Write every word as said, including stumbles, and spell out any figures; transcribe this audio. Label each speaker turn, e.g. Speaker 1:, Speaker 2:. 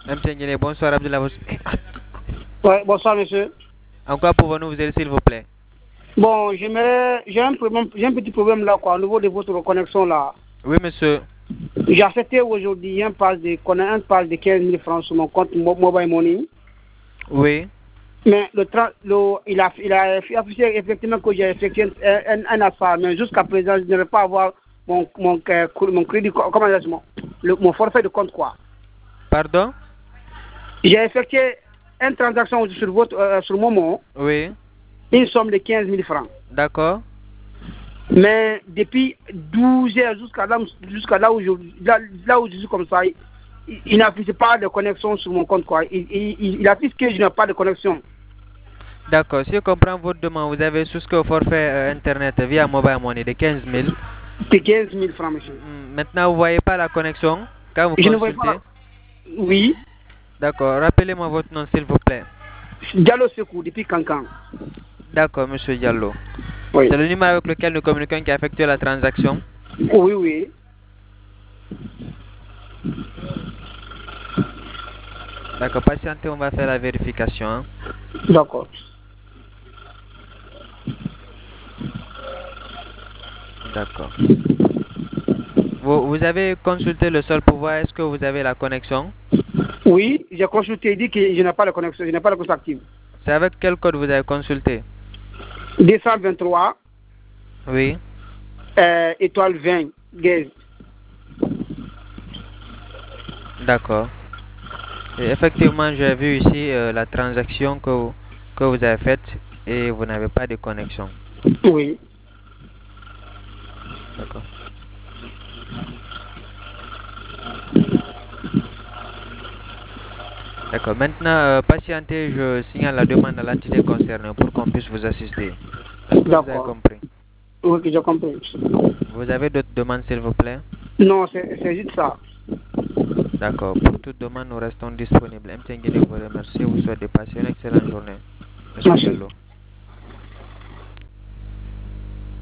Speaker 1: M T N, bonsoir Abdullah.
Speaker 2: Ouais, bonsoir monsieur.
Speaker 1: En quoi pouvons-nous vous aider s'il vous plaît?
Speaker 2: Bon, j'aimerais, j'ai un problème, j'ai un petit problème là quoi, au niveau de votre connexion là.
Speaker 1: Oui monsieur.
Speaker 2: J'ai accepté aujourd'hui un pass de, un pass de quinze mille francs sur mon compte Mobile Money.
Speaker 1: Oui.
Speaker 2: Mais le, le il a, il a affiché effectivement que j'ai effectué un, un, un achat, mais jusqu'à présent je ne vais pas avoir mon, mon, mon crédit, comment dire, mon, le, mon forfait de compte quoi.
Speaker 1: Pardon?
Speaker 2: J'ai effectué une transaction sur votre, euh, sur Momo.
Speaker 1: Oui.
Speaker 2: Une somme de quinze mille francs.
Speaker 1: D'accord.
Speaker 2: Mais depuis douze heures jusqu'à là, jusqu'à là où je, là, là où je suis comme ça, il, il n'affiche pas de connexion sur mon compte quoi. Il, il, il affiche que je n'ai pas de connexion.
Speaker 1: D'accord. Si je comprends votre demande, vous avez souscrit au forfait euh, internet via Mobile Money de quinze mille.
Speaker 2: De quinze mille francs, monsieur.
Speaker 1: Maintenant, vous ne voyez pas la connexion quand vous
Speaker 2: Je ne vois
Speaker 1: consultez?
Speaker 2: pas. Oui.
Speaker 1: D'accord. Rappelez-moi votre nom, s'il vous plaît.
Speaker 2: Diallo Sekou, depuis Cancan.
Speaker 1: D'accord, monsieur Diallo.
Speaker 2: Oui.
Speaker 1: C'est le numéro avec lequel nous communiquons qui a effectué la transaction?
Speaker 2: Oui, oui.
Speaker 1: D'accord, patientez, on va faire la vérification. Hein.
Speaker 2: D'accord.
Speaker 1: D'accord. Vous, vous avez consulté le sol pour voir est-ce que vous avez la connexion?
Speaker 2: Oui, j'ai consulté, il dit que je n'ai pas de connexion, je n'ai pas de connexion active.
Speaker 1: C'est avec quel code vous avez consulté?
Speaker 2: deux cent vingt-trois.
Speaker 1: Oui.
Speaker 2: Euh, étoile vingt, gaz.
Speaker 1: D'accord. Effectivement, j'ai vu ici euh, la transaction que vous, que vous avez faite et vous n'avez pas de connexion.
Speaker 2: Oui.
Speaker 1: D'accord. D'accord. Maintenant, euh, patientez, je signale la demande à l'entité concernée pour qu'on puisse vous assister. Est-ce que vous avez compris?
Speaker 2: Oui, j'ai compris.
Speaker 1: Vous avez d'autres demandes, s'il vous plaît?
Speaker 2: Non, c'est juste ça.
Speaker 1: D'accord. Pour toute demande, nous restons disponibles. M T N vous remercie. Vous souhaite de passer une excellente journée. Monsieur Diallo.